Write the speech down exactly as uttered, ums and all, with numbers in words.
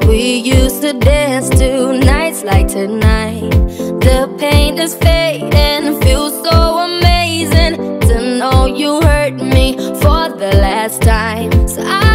We used to dance to nights like tonight. The pain is fading, feels so amazing to know you hurt me for the last time. So I